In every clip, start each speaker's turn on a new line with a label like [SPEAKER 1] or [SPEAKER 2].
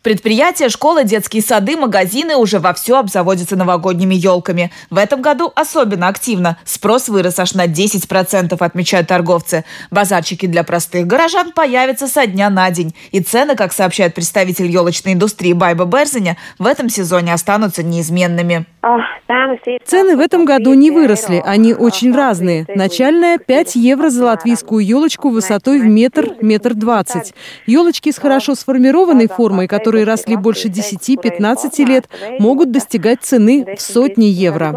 [SPEAKER 1] Предприятия, школы, детские сады, магазины уже вовсю обзаводятся новогодними елками. В этом году особенно активно. Спрос вырос аж на 10%, отмечают торговцы. Базарчики для простых горожан появятся со дня на день. И цены, как сообщает представитель елочной индустрии Байба Берзиня, в этом сезоне останутся неизменными.
[SPEAKER 2] Цены в этом году не выросли, они очень разные. Начальная 5 евро за латвийскую елочку высотой в метр 20. Елочки с хорошо сформированной формой, которые росли больше 10-15 лет, могут достигать цены в сотни евро.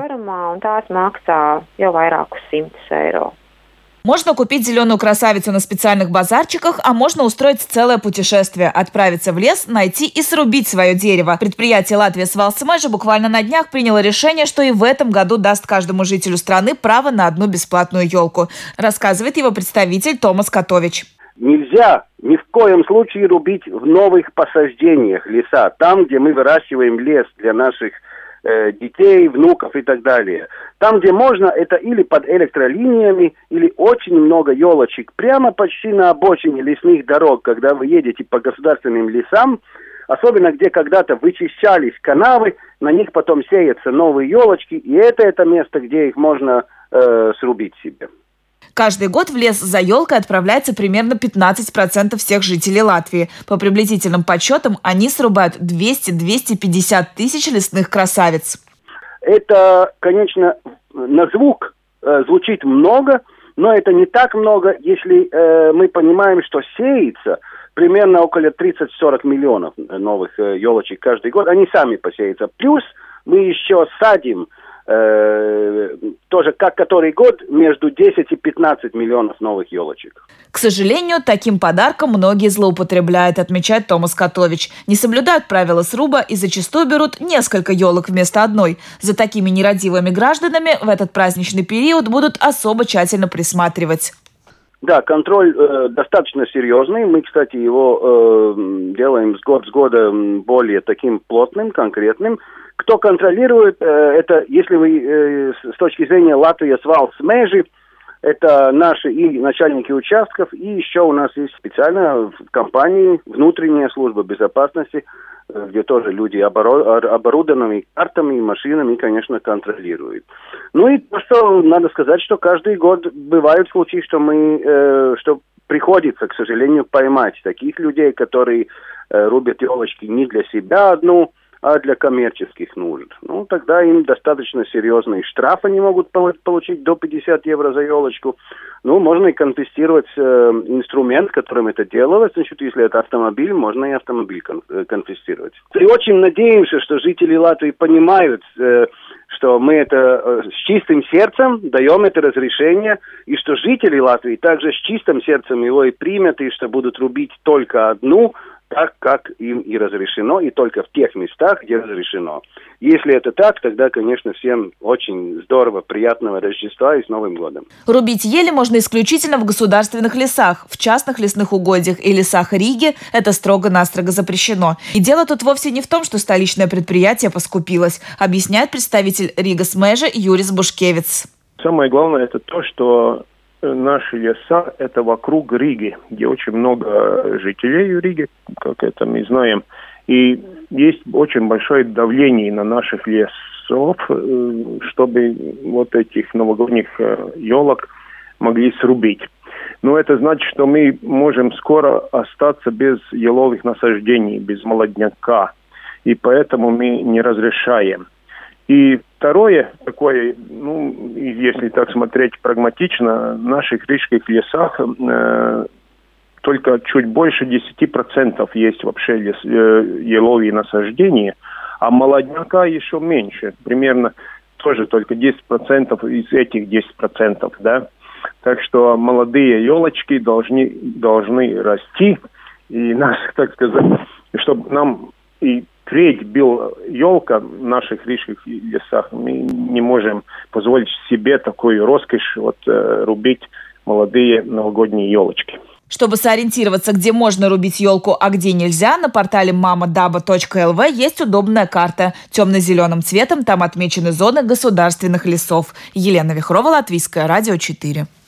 [SPEAKER 1] Можно купить зеленую красавицу на специальных базарчиках, а можно устроить целое путешествие, отправиться в лес, найти и срубить свое дерево. Предприятие «Латвijas Valsts Meža» буквально на днях приняло решение, что и в этом году даст каждому жителю страны право на одну бесплатную елку. Рассказывает его представитель Томас Котович.
[SPEAKER 3] Нельзя ни в коем случае рубить в новых посаждениях леса, там, где мы выращиваем лес для наших детей, внуков и так далее. Там, где можно, это или под электролиниями, или очень много елочек, прямо почти на обочине лесных дорог, когда вы едете по государственным лесам, особенно где когда-то вычищались канавы, на них потом сеются новые елочки, и это место, где их можно срубить себе.
[SPEAKER 1] Каждый год в лес за елкой отправляется примерно 15% всех жителей Латвии. По приблизительным подсчетам, они срубают 200-250 тысяч лесных красавиц.
[SPEAKER 3] Это, конечно, на звук звучит много, но это не так много, если мы понимаем, что сеется примерно около 30-40 миллионов новых елочек каждый год. Они сами посеются. Плюс мы еще садим тоже как который год между 10 и 15 миллионов новых елочек.
[SPEAKER 1] К сожалению, таким подарком многие злоупотребляют, отмечает Томас Котович. Не соблюдают правила сруба и зачастую берут несколько елок вместо одной. За такими нерадивыми гражданами в этот праздничный период будут особо тщательно присматривать.
[SPEAKER 3] Да, контроль достаточно серьезный. Мы, кстати, его делаем с года более таким плотным, конкретным. Кто контролирует, это, если вы с точки зрения Латвijas Valsts Meža, это наши и начальники участков, и еще у нас есть специально в компании внутренняя служба безопасности, где тоже люди оборудованы картами, машинами, и, конечно, контролируют. Ну и то, что надо сказать, что каждый год бывают случаи, что приходится, к сожалению, поймать таких людей, которые рубят елочки не для себя одну, а для коммерческих нужд. Ну, тогда им достаточно серьезные штрафы они могут получить до 50 евро за елочку. Ну, можно и конфисковать инструмент, которым это делалось. Значит, если это автомобиль, можно и автомобиль конфисковать. И очень надеемся, что жители Латвии понимают, что мы это с чистым сердцем даем это разрешение, и что жители Латвии также с чистым сердцем его и примут, и что будут рубить только одну, так, как им и разрешено, и только в тех местах, где разрешено. Если это так, тогда, конечно, всем очень здорово, приятного Рождества и с Новым годом.
[SPEAKER 1] Рубить ели можно исключительно в государственных лесах, в частных лесных угодьях и лесах Риги это строго-настрого запрещено. И дело тут вовсе не в том, что столичное предприятие поскупилось, объясняет представитель Риgas Meža Юрис Бушкевиц.
[SPEAKER 4] Самое главное это то, что наши леса – это вокруг Риги, где очень много жителей Риги, как это мы знаем. И есть очень большое давление на наших лесов, чтобы вот этих новогодних елок могли срубить. Но это значит, что мы можем скоро остаться без еловых насаждений, без молодняка. И поэтому мы не разрешаем. И второе, такое, если так смотреть прагматично, в наших рижских лесах только чуть больше 10% есть вообще еловые насаждения, а молодняка еще меньше, примерно тоже только 10% из этих 10%, да. Так что молодые елочки должны расти, и нас, так сказать, чтобы нам и впредь бил елка в наших рижских лесах, мы не можем позволить себе такую роскошь рубить молодые новогодние елочки.
[SPEAKER 1] Чтобы сориентироваться, где можно рубить елку, а где нельзя, на портале mamadaba.lv есть удобная карта. Темно-зеленым цветом там отмечены зоны государственных лесов. Елена Вихрова, Латвийское радио 4.